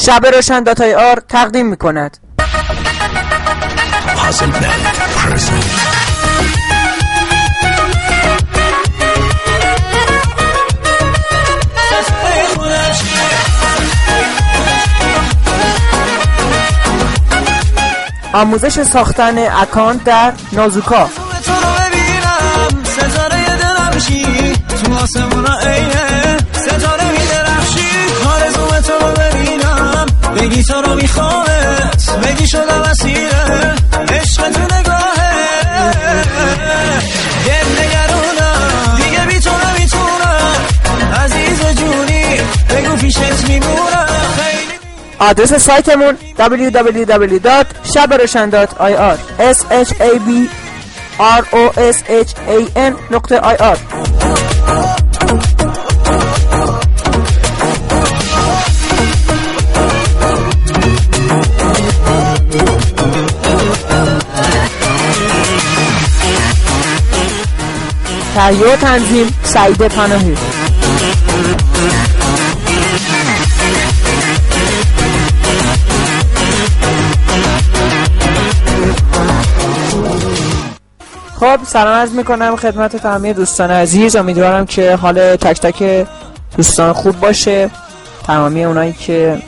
شب روشن .ir تقدیم میکند. آموزش ساختن اکانت در نازوکا. تو آسمونا ایه ستاره میدرخشی آرزوم تو رو ببینم بگی تو رو میخوامت بگی شدم اسیره عشق تو نگاهه دل نگرونم دیگه بی تو نمیتونم عزیز جونی بگو پیشت میمونم. آدرس سایتمون www.shabroshan.ir SHABROSHAN.ir. تهیه و تنظیم سعید پناهی. خب سلام عرض میکنم خدمت تمامی دوستان عزیز. امیدوارم که حال تک تک دوستان خوب باشه. تمامی اونایی که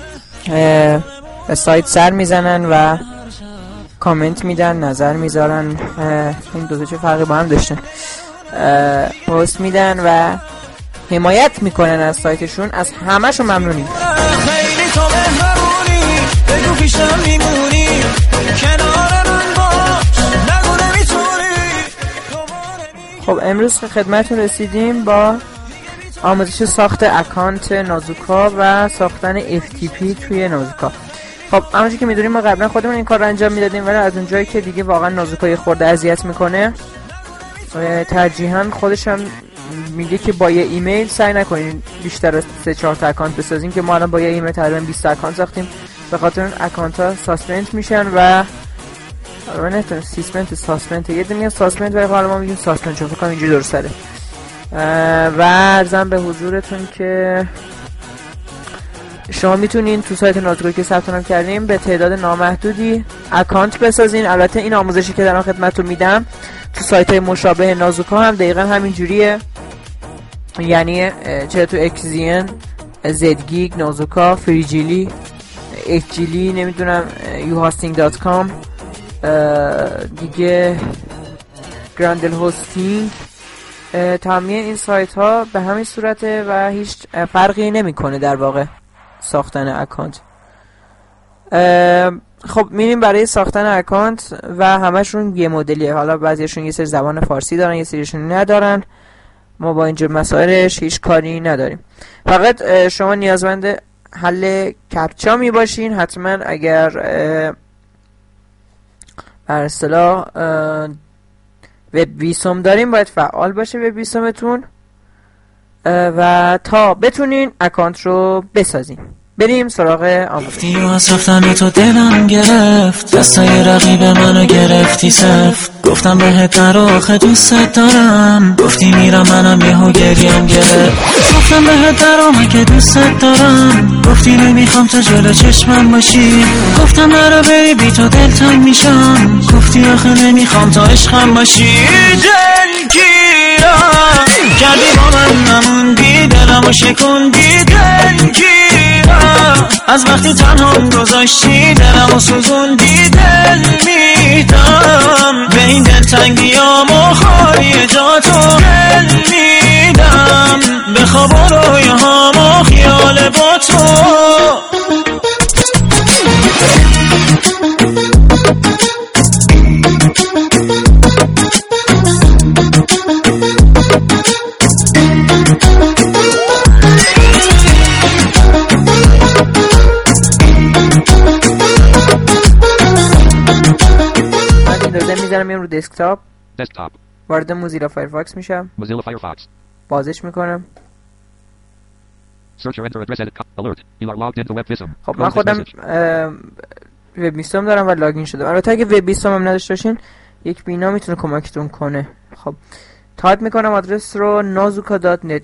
به سایت سر میزنن و کامنت میدن، نظر میذارن، این دو تا چه فرقی با هم داشتن، پست میدن و حمایت میکنن از سایتشون، از همه‌شون ممنونیم. خیلی تو مهربونی بگو پیشم میمونی کنار من باش نگو نمیتونی. خب امروز خدمتتون رسیدیم با آموزش ساخت اکانت نازوکا و ساختن FTP توی نازوکا. خب همونجوری که میدونیم ما قبلا خودمون این کار رو انجام میدادیم، ولی از اونجایی که دیگه واقعا نازوکا خورده اذیت میکنه ترجیحاً خودش هم میگه که با یه ایمیل سعی نکنین بیشتر از 3-4 تا اکانت بسازین، که ما الان با یه ایمیل تقریبا 20 اکانت ساختیم. به خاطر اون اکانت ها ساسپند میشن و نه ساسپند یه دونه ساسپند ولی حالا ما میگیم ساسپند چون فکر کنم اینجوری درسته. و عرضم به حضورتون که شما میتونین تو سایت نازوکا که ثبت نام کردیم به تعداد نامحدودی اکانت بسازین. البته این آموزشی که دارم خدمتتون میدم تو سایت های مشابه نازوکا هم دقیقا همین جوریه، یعنی چه تو اکزین، زدگیگ، نازوکا، فریجیلی، اکجیلی، نمیدونم youhosting.com، دیگه گراندل هاستینگ، تمامی این سایت ها به همین صورته و هیچ فرقی نمیکنه در واقع ساختن اکانت. خب میریم برای ساختن اکانت و همشون یه مدلیه. حالا بعضیشون یه سری زبان فارسی دارن، یه سریشون ندارن. ما با اینجور مسائلش هیچ کاری نداریم. فقط شما نیازمند حل کپچا می باشین. حتما اگر بر اصطلاح وب ویسوم داریم باید فعال باشه وب ویسومتون و تا بتونین اکانت رو بسازین. بریم سراغ آموزش. گفتی از رفتن تو دلم گرفت، دستای رقیب منو گرفتی سفت. گفتم بهت نرو آخه دوست دارم، گفتی میرم منم یهو گریم گرفت. گفتم بهت نرو من که دوست دارم، گفتی نمیخوام تو جلو چشمم باشی. گفتم نرو بری بی تو دلتنگ میشم، گفتی آخه نمیخوام تو عشقم باشی. دلگیرم کردی با من نموندی، دلمو شکوندی. دلگیرم از وقتی تنها گذاشتی، دلمو سوزوندی. دل میدم به این دلتنگیام و خالی جاتو. دل میدم به خواب و رویاهام و خیال با تو. میذارم رو دسکتاپ، وارد موزیلا فایرفاکس میشم، بازش میکنم. خب من خودم وب ویسوم دارم و لاگین شدم. البته اگه وب ویسوم هم نداشته باشین یک بینا میتونه کمکتون کنه. خب تایپ میکنم آدرس رو nazuka.net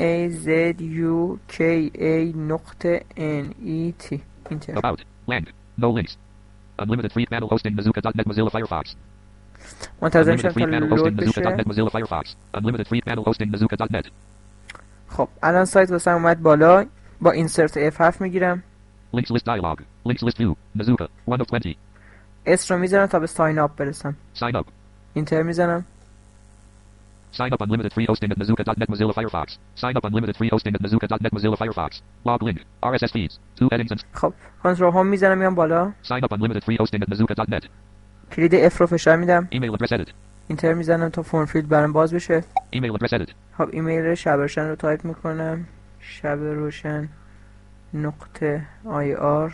nazuka.net اینتر. About. Land. No links. Unlimited free panel hosting Nazuka.net Mozilla Firefox. منتظر میشم Unlimited تا free panel لود hosting بشه. Nazuka.net Mozilla Firefox. Unlimited free panel hosting Nazuka.net. خب الان سایت واسم اومد بالا. با اینسرت F7 میگیرم. Links list dialog. Links list view. Nazuka. 1 of 20. اس رو میزنم تا به ساین اپ برسم. Sign up. اینتر میزنم. Sign up unlimited free hosting at Nazuka.net Mozilla Firefox. Sign up unlimited free hosting at Nazuka.net Mozilla Firefox. Log link. RSS feeds. 2 headings and خب کنترل هوم میزنم میام بالا. sign up unlimited free hosting at Nazuka.net. کلید اف رو فشار میدم. Email address edit. اینتر میزنم تا فرم فیلد برام باز بشه. Email address edit. خب ایمیل شب روشن رو تایپ میکنم. شب روشن نقطه IR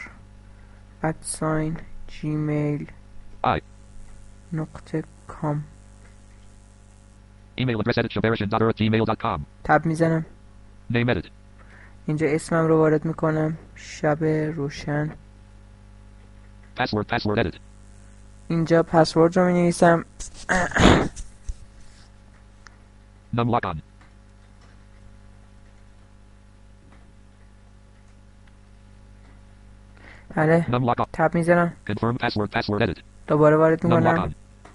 @gmail I. نقطه com. Email address edit shabarishan.gmail.com. تب میزنم. Name edit. اینجا اسمم رو وارد میکنم. شب روشن. Password edit. اینجا پسورد رو مینویسم. Num lock on. بله Num lock on. تب میزنم. Confirm password edit. دوباره وارد Num lock میکنم. on.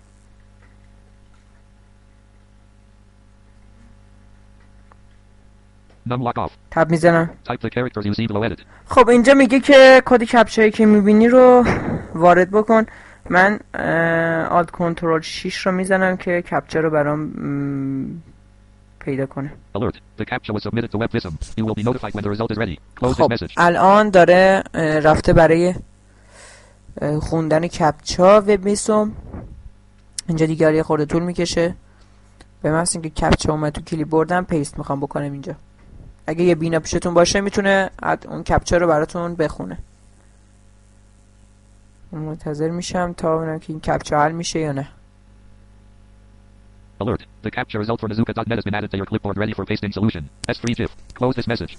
Num lock off. تب میزنم. Type the characters you see below edit. خب اینجا میگه که کد کپچایی که میبینی رو وارد بکن. من آلت کنترل 6 رو میزنم که کپچه رو برام پیدا کنه. Alert. The captcha was submitted to WebVism. You will be notified when the result is ready. Close this خب message. الان داره رفته برای خوندن کپچا وبمیسوم. اینجا دیگه یه خورده طول میکشه. به محض اینکه کپچا اومد تو کلیپبوردم پیست میخوام بکنم اینجا. اگه یه بینا پیشتون باشه میتونه اون کپچا رو براتون بخونه. منتظر میشم تا ببینم که این کپچا حل میشه یا نه. Alert. The captcha result for Nazuka.net has been added to your clipboard ready for pasting solution. S3 GIF. Close this message.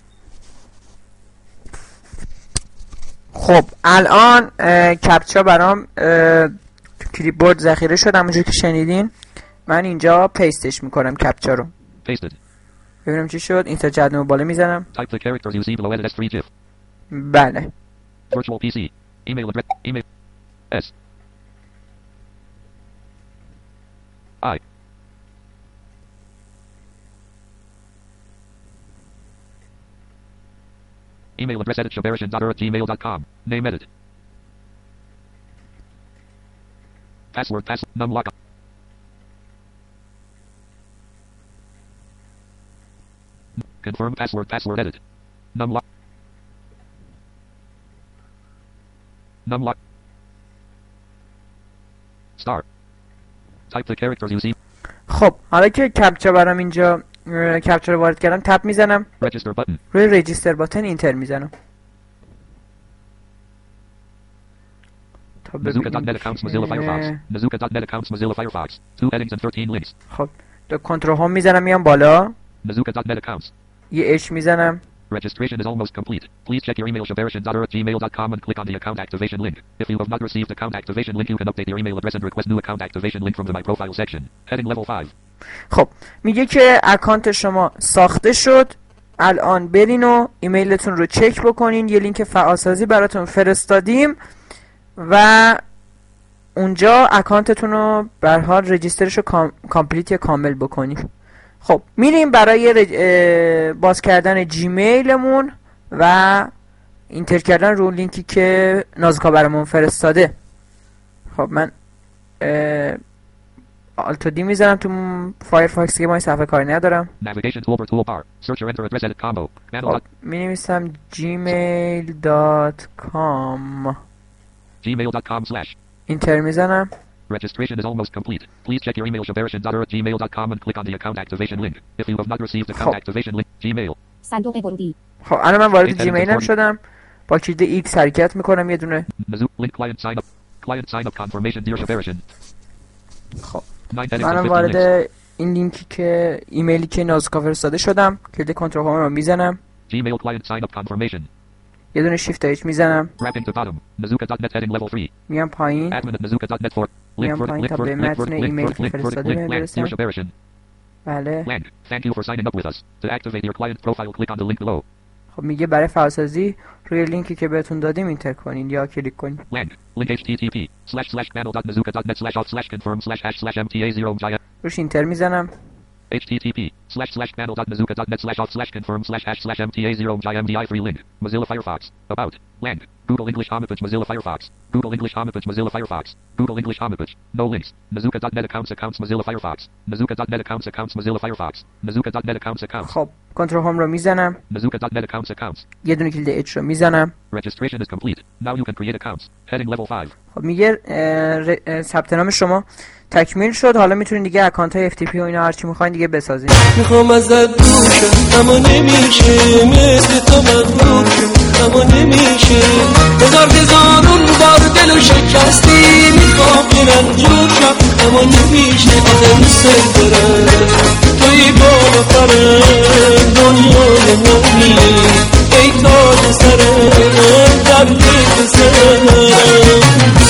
خب الان کپچا برام تو کلیپبورد ذخیره شد. همونجوری که شنیدین من اینجا پیستش میکنم کپچا رو. Pasted. ببینم چی شد. این تا جدول بالا میزنم. Type the characters you see below edit S3 GIF. بله Virtual PC. Email address. Email. S. I. Email address edit shabarishan.gmail.com. Name edit. Password num lock. Confirm password edit. Num lock. Num lock. Star. Type the characters you see. خب حالا که کپچا برام اینجا کپچا رو وارد کردم تپ میزنم. Register button. روی رجیستر باتن اینتر میزنم. Nazuka.net accounts Mozilla Firefox. Nazuka.net accounts Mozilla Firefox. 2 headings and 13 links. خب تا کنترل هوم میزنم میام بالا. Nazuka.net accounts. یه اچ میزنم. Registration is almost complete. Please check your email shabarishan.gmail.com and click on the account activation link. If you have not received account activation link, you can update your email address and request new account activation link from the My Profile section. Heading level 5. خب میگه که اکانت شما ساخته شد. الان برین و ایمیلتون رو چک بکنین. یه لینک فعالسازی براتون فرستادیم و اونجا اکانتتون رو به هر حال رجیسترش رو کامپلیت یا کامل بکنین. خب میریم برای باز کردن جیمیلمون و اینتر کردن رو لینکی که نازوکا برامون فرستاده. خب من آلت دی میزنم تو فایرفاکس که ما این صفحه کاری ندارم. Navigation toolbar toolbar. Search or enter address edit combo. می نویسم gmail.com. gmail.com/ اینتر میزنم. Registration is almost complete. Please check your email shabarishan.gmail.com and click on the account activation link. If you have not received account activation link, Gmail. صندوق ورودی. خب الان من وارد جیمیلم شدم. با کلید X حرکت میکنم یه دونه. Link client sign up. Client sign up confirmation dear Shabarishan. خب منم وارد این لینکی که ایمیلی که نازوکا فرستاده شدم. کلید کنترل هوم رو میزنم. Gmail client sign up confirmation. یه دونه شیفت اچ میزنم. Wrapping to bottom. Nazuka.net heading level 3. میام پایین. Admin at Nazuka.net for. میام پایین تا به متن ایمیل که فرستاده برسم. بله. Blank. Thank you for signing up with us. To activate your client profile, click on the link below. خب میگه برای فعالسازی روی لینکی که بهتون دادیم اینتر کنین یا کلیک کنین. Blank. Link http://panel.nazooka.net/auth/confirm/hash/mta0 روش اینتر میزنم. http://panel.nazooka.net/auth/confirm/hash/mta0 link. Mozilla Firefox. About. Blank. Google English homepage Mozilla Firefox. Google English homepage Mozilla Firefox. Google English homepage. No links. Nazooka.net accounts Mozilla Firefox. Nazooka.net accounts Mozilla Firefox. Nazooka.net accounts. خب کنترل هوم رو میزنم. Nazooka.net accounts. یه دونه کلید اچ رو میزنم. Registration is complete. Now you can create accounts. Heading level 5. خب میگه ثبت نام شما تکمیل شد. حالا میتونین دیگه اکانت های FTP و اینا هر چی میخواین دیگه بسازین. میخوام ازت دوشم اما نمیشه، مثل تو مغروب شم اما نمیشه. هزارون بار دلو شکستی، میخوام اینم جوشم اما نمیشه. آدم دوست دارم توی بالا فرم دنیای منی، ای تاج سرم در دل سرم.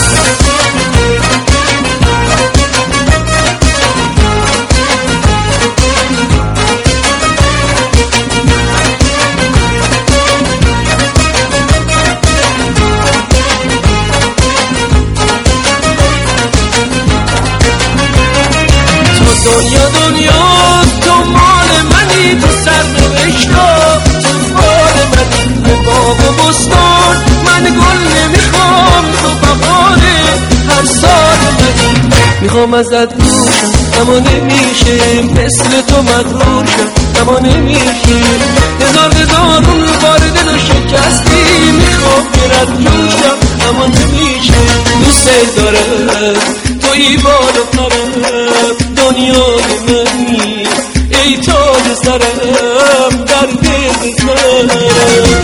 دنیا تو مال منی، تو سر نوشتا تو مال منی. به باغ و بستان من گل نمیخوام، تو بهاره هر سال منی. میخوام ازت دوشم اما نمیشه، مثل تو مغرور شم اما نمیشه. هزارون بار دلو شکستی، میخوام برات جوشم اما نمیشه. دوست دارم توی بالا پرم دنیای منی، ای تاج سرم در دل سرم.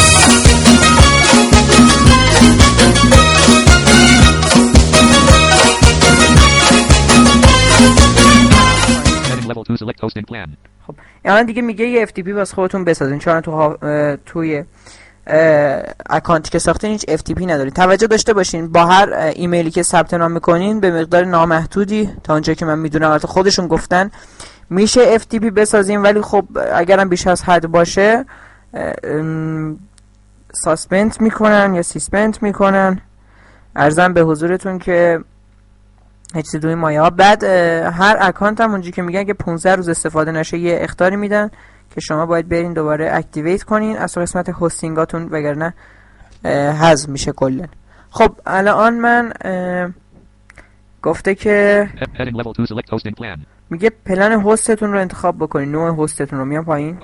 خب الان دیگه میگه یه FTP واسه خودتون بسازین، چون توی اکانتی که ساختین هیچ FTP ندارین. توجه داشته باشین با هر ایمیلی که ثبت نام میکنین به مقدار نامحدودی تا اونجایی که من میدونم البته خودشون گفتن میشه FTP بسازین، ولی خب اگرم بیش از حد باشه ساسپند میکنن یا سیسپند میکنن. عرضم به حضورتون که هیچ دوی مایه ها. بعد هر اکانت هم اونجایی که میگن که 15 روز استفاده نشه یه اخطاری میدن که شما باید برین دوباره اکتیویت کنین از قسمت هاستینگاتون، وگرنه حذف میشه کلا. خب الان من گفته که میگه پلن هاستتون رو انتخاب بکنین، نوع هاستتون رو. میام پایین.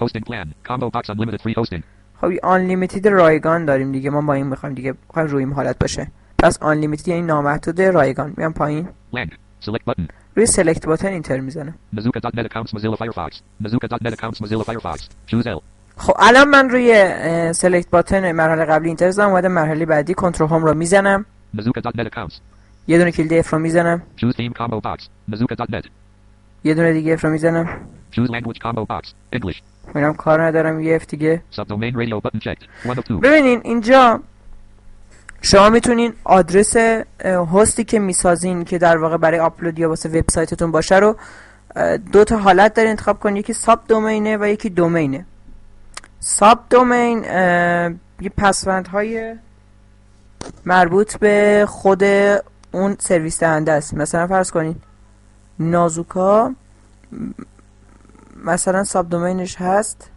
خب unlimited رایگان داریم دیگه، ما با این میخوایم دیگه روی این حالت باشه. پس unlimited یعنی نامحدود رایگان. میام پایین. روی select باتن اینتر میزنم. Nazooka.net accounts Mozilla Firefox. Nazooka.net accounts Mozilla Firefox. Choose L. خب الان من روی select باتن مرحله قبلی اینتر زدم، اومدم مرحله بعدی کنترل هوم رو میزنم. Nazooka.net accounts. یه دونه کلید F رو میزنم. Choose theme combo box. Nazooka.net. یه دونه دیگه F رو میزنم. Choose language combo box. English. میرم کار ندارم یه F دیگه. Subdomain radio button checked. 1 of 2. ببینین اینجا شما میتونین آدرس هستی که میسازین که در واقع برای آپلود یا واسه وبسایتتون باشه رو دو تا حالت دارین انتخاب کنین، یکی ساب دومینه و یکی دومینه. ساب دومین یه پسوندهای مربوط به خود اون سرویس دهنده است. مثلا فرض کنین نازوکا مثلا ساب دومینش هست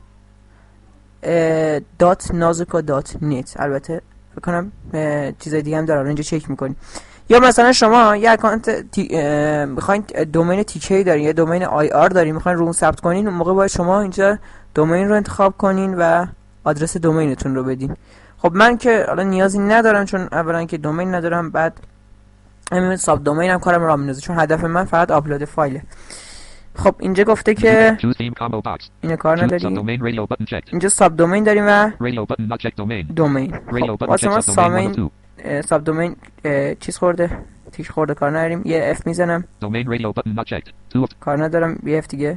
.nazuka.net. البته فکر کنم چیزای دیگه هم داره، اینجا چک میکنین. یا مثلا شما یه اکانت میخواین دومین تیکی دارین یا دومین IR دارین میخواین رو اون ثبت کنین، اون موقع باید شما اینجا دومین رو انتخاب کنین و آدرس دومینتون رو بدین. خب من که حالا نیازی ندارم چون اولا که دومین ندارم، بعد همین ساب دومین هم کارم راه میندازه چون هدف من فقط آپلود فایله. خب اینجا گفته که اینو کار نداریم. اینجا ساب دومین داریم و دومین. خب واسه ما ساب دومین چیز خورده، تیک خورده، کار نداریم. یه F میزنم. کار ندارم. یه F دیگه.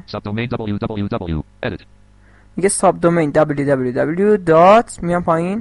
میگه ساب دومین www دات میام پایین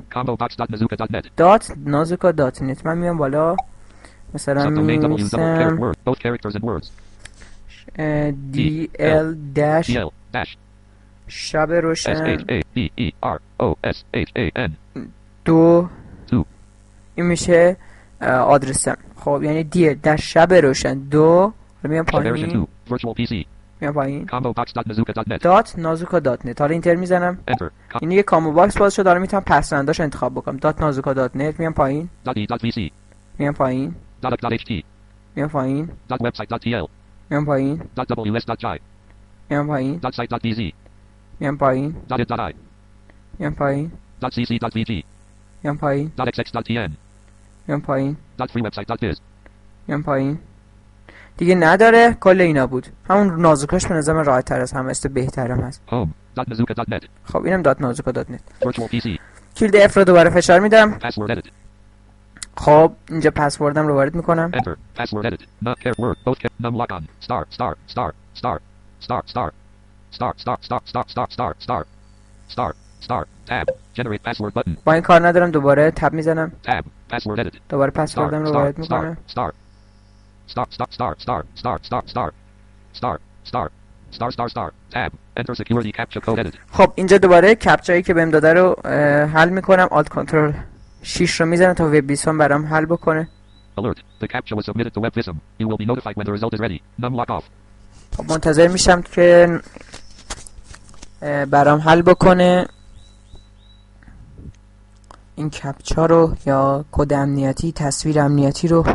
.nazuka.net. من میام بالا مثلا می‌نویسم DL dash DL dash شب روشن SHABEROSHAN دو 2 این میشه آدرسم. خب یعنی DL dash شب روشن دو میام version پایین 2 virtual PC میام پایین combobox.nazuka.net دات نازوکا دات نت. حالا اینتر میزنم enter این یه کامبو باکس باز شد. حالا میتونم پسونداش انتخاب بکنم. دات نازوکا دات نت میام پایین .e.vc میام پایین .ht میام پایین .website.tl میام پایین .ws.jai میام پایین .site.bz میام پایین .it.i میام پایین .cc.vg میام پایین .xx.tn میام پایین .freewebsite.biz میام پایین. دیگه نداره. کل اینا بود. همون نازوکاش به نظر من راحت تر از همه است، بهترم هست. home.nazuka.net خب اینم دات نازوکا دات نت. virtual PC کلید F رو دوباره فشار میدم. password edit خب اینجا پسوردم رو وارد میکنم. enter password edit not care word both care num lock on star star star star star star star star star star star star star star star tab generate password button با این کار ندارم. دوباره تب میزنم. tab password edit دوباره star پسوردم رو star وارد star میکنم. star star star star star star star star star star star star star tab enter security captcha code edit خب اینجا دوباره کپچایی که بهم داده رو حل میکنم. آلت کنترل 6 رو میزنم تا وب 20 برام حل بکنه. alert the captcha was submitted to WebVism you will be notified when the result is ready num lock off خب منتظر میشم که برام حل بکنه این کپچا رو یا کد امنیتی تصویر امنیتی رو.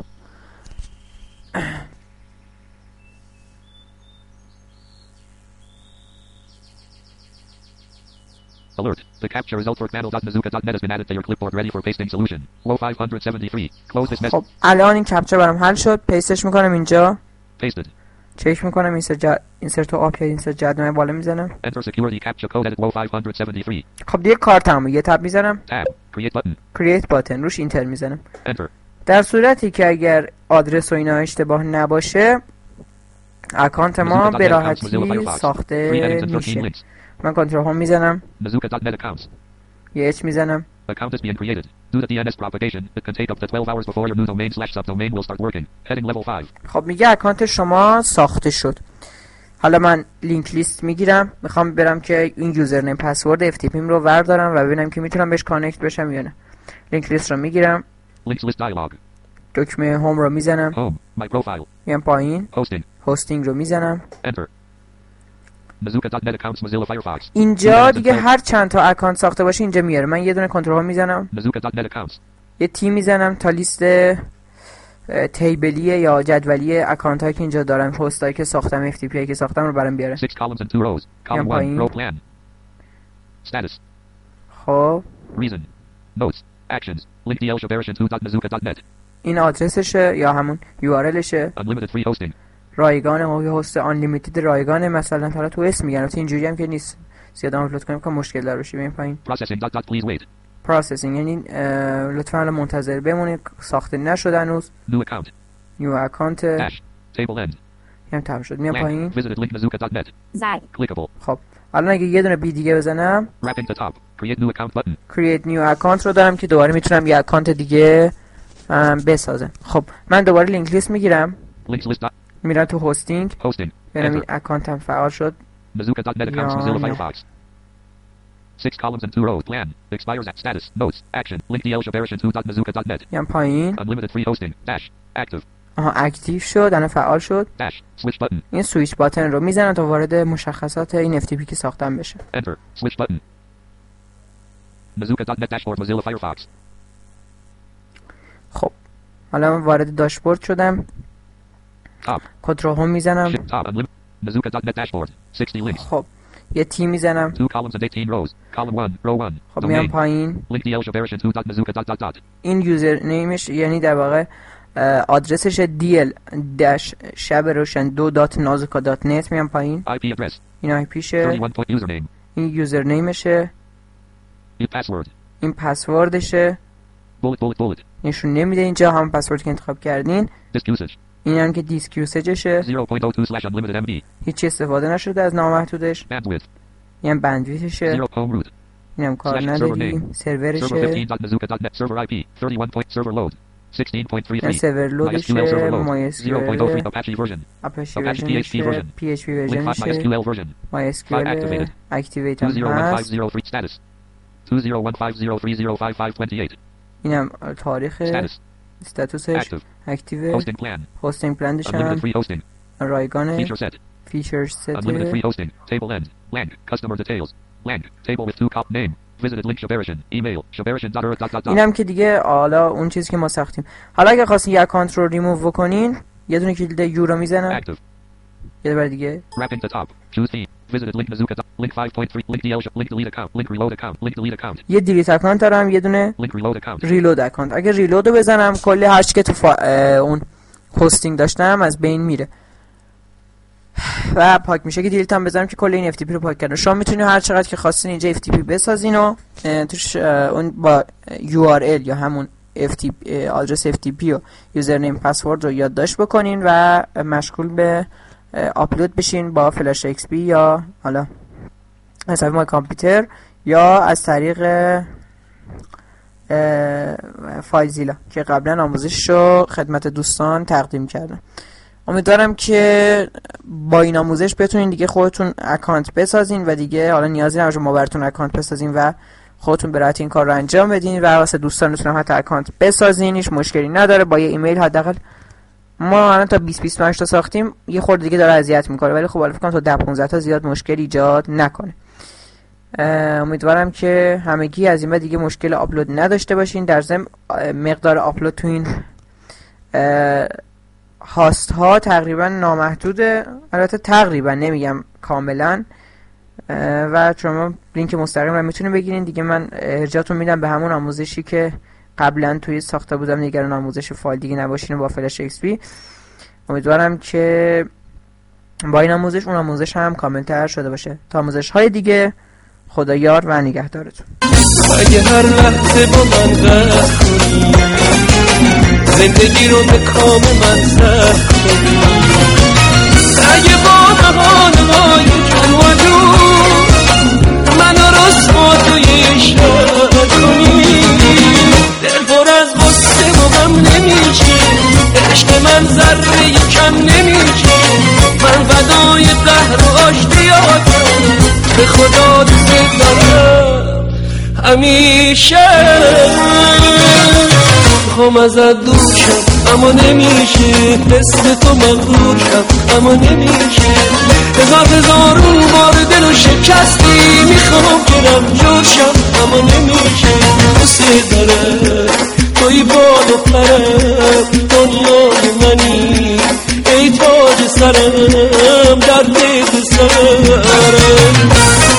alert the captcha result for panel.nazuka.net has been added to your clipboard ready for pasting solution low 573 close this message خب الان این کپچا برام حل شد. پیستش میکنم اینجا. pasted چک میکنم اینسرت تو آپ یا اینسرت جدول بالا میزنم. enter security captcha code edit low 573 خب دیگه کار تمومه. یه تب میزنم. tab create button کرییت باتن روش اینتر میزنم. enter در صورتی که اگر آدرس و اینا اشتباه نباشه اکانت ما به راحتی ساخته میشه. من کنترل هوم میزنم. nazuka.net accounts یه اچ میزنم. account is being created due to DNS propagation it can take up to 12 hours before your new domain/subdomain will start working heading level 5 خب میگه اکانت شما ساخته شد. حالا من لینک لیست میگیرم. میخوام برم که این یوزرنیم پسورد FTP رو وردارم و ببینم که میتونم بهش کانکت بشم یا نه. لینک لیست رو میگیرم. links list dialog دکمه هوم رو میزنم. home my profile میام پایین. hosting هاستینگ رو میزنم. enter nazuka.net accounts Mozilla Firefox اینجا دیگه هر چند تا اکانت ساخته باشه اینجا میاره. من یه دونه کنترل هوم میزنم. nazuka.net accounts یه تی میزنم تا لیست تیبلیه یا جدولی اکانت هایی که اینجا دارم هست هایی که ساختم FTP هایی که ساختم رو برام بیاره. 6 columns and 2 rows column 1 row plan status خب reason notes actions link dlshabarishan2.nazuka.net این آدرسشه یا همون URLشه. unlimited free hosting رایگان ما یه هست unlimited رایگانه مثلا. حالا تو اسم میگن اینجوری هم که نیست. زیاد آپلود کنیم که مشکل داره بشه. بریم پایین. processing please wait processing یعنی لطفا حالا منتظر بمونید ساخته نشده هنوز. new account new account dash table end هم تمام شد. میام پایین. visited link nazuka.net clickable خب الان اگه یه دونه بی دیگه بزنم wrapping to top create new account button create new account رو دارم که دوباره میتونم یه اکانت دیگه بسازم. خب من دوباره لینک لیست میگیرم. links list میرم تو هاستینگ. hosting ببینم این enter اکانتم فعال شد. nazuka.net accounts Mozilla Firefox 6 columns and 2 rows plan expires at status notes action link dlshabarishan2.nazuka.net میام پایین. unlimited free hosting dash active آها اکتیو شد. الان فعال شد. dash switch button این سویچ باتن رو میزنم تا وارد مشخصات این FTP که ساختم بشه. enter switch button nazuka.net dashboard Mozilla Firefox خب حالا من وارد داشبورد شدم. top کنترل هوم میزنم. shift top unlimited nazuka.net dashboard 60 links خب یه تی میزنم. 2 columns and 18 rows column 1 row 1 خب میام domain پایین. link dlshabarishan2.nazuka.net این یوزر نیمش یعنی در واقع آدرسش DL dash شب روشن 2.nazuka.net. میام payın. IP address این آی پیشه. 31 point username این یوزر نیمشه. password این پسوردشه. bullet نشون نمیده اینجا هم پسوردی که انتخاب کردین. disk usage این هم که دیسک یوسیجشه. 0.02/unlimited MB هیچ استفاده نشده از نامحدودش. bandwidth این هم بندویتشه. 0 home root این هم کار server نداریم. server سرورشه. 15.nazuka.net server IP 31 point server load 16.33. سرورلودشه، MySQL server load. MySQL 0.03 Apache version. Apache Apache PHP version. PHP Link 5 versionشه، MySQL version. MySQL activated. اکتیویت هم هست. 20150 status. 20150305528. اینم تاریخ Status. استاتوسش Active. اکتیو. Hosting plan. هاستینگ پلنش Unlimited هم free hosting. رایگانه. Feature set. فیچرز Unlimited ست. free hosting. Table end. Lang. Customer details. Lang. Table with 2 cop name. Visited link Shabarishan. Email. Shabarishan.earth. اینم که دیگه حالا اون چیزی که ما ساختیم. حالا اگه خواستین یه اکانت رو ریموو بکنین یه دونه کلید یو رو میزنم. Active. یه بار دیگه. Wrapping the top. Choose theme. Visited link Nazuka. Link 5.3. Link DL. Link delete account. Link reload account. Link delete account. یه دیلیت اکانت دارم، یه دونه Link reload account. ریلود اکانت. اگه ریلود رو بزنم کلی هرچی که تو اون هاستینگ داشتم از بین میره و پاک میشه. که دیلیت هم بزنم که کل این FTP رو پاک کردم. شما میتونید هر چقدر که خواستین اینجا FTP بسازین و توش اون با URL یا همون FTP آدرس FTP و یوزرنیم پسورد رو یادداشت بکنین و مشغول به آپلود بشین با فلاش XP یا حالا از طریق کامپیوتر یا از طریق فایلزیلا که قبلا آموزش رو خدمت دوستان تقدیم کردم. امیدوارم که با این آموزش بتونین دیگه خودتون اکانت بسازین و دیگه حالا نیازی نباشه ما براتون اکانت بسازین و خودتون به راحتی این کار رو انجام بدین و واسه دوستانتون هم حتی اکانت بسازین. هیچ مشکلی نداره. با یه ایمیل حداقل ما الان تا 20-25 تا ساختیم، یه خورده دیگه داره اذیت میکنه ولی خب الان فکر کنم تا 10-15 تا زیاد مشکل ایجاد نکنه. امیدوارم که همگی از این بعد دیگه مشکل آپلود نداشته باشین. در ضمن مقدار آپلود تو این هاست ها تقریبا نامحدوده، البته تقریبا نمیگم کاملا، و شما لینک مستقیم رو میتونید بگیرین دیگه. من ارجاعتون میدم به همون آموزشی که قبلا توی ساخته بودم، نگران آموزش فایل دیگه نباشین با فلاش XP. امیدوارم که با این آموزش اون آموزش هم کامل تر شده باشه. تا آموزش های دیگه خدا یار و نگهدارتون. اگه هر لحظه با من قهر کنی، زندگی رو به کام من زهر کنی، اگه با بهانه‌های جون و جون منو رسوا توی شهر کنی، دل پر از غصه و غم نمیشه، عشق من ذره کم نمیشه، من فدای قهر و آشتیاتم، به خدا دوست دارم همیشه. میخوام ازت دور شم اما نمیشه، مثل تو مغرور شم اما نمیشه، هزارون بار دل و شکستی، میخوام برم جور شم اما نمیشه. دوست دارم توی بال و پرم، دنیای منی ای تاج سرم، در دل سرم.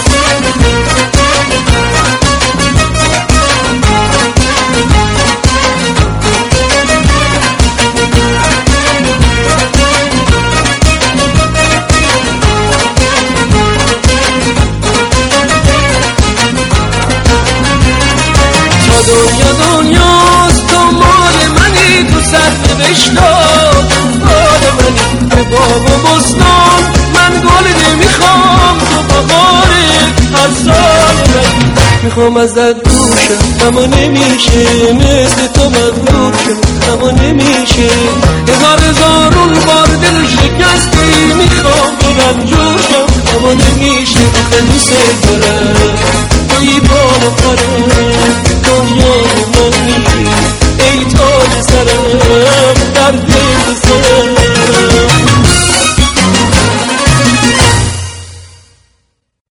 دنیاست تو مال منی، تو سر نوشتم مال منی، به باغ و بستان من گل نمیخوام، تو بهار هر سال منی. میخوام ازت دور شم اما نمیشه، مثل تو مغرور شم اما نمیشه، هزارون بار دل شکستی، میخوام برم جور شم اما نمیشه. آخه دوست دارم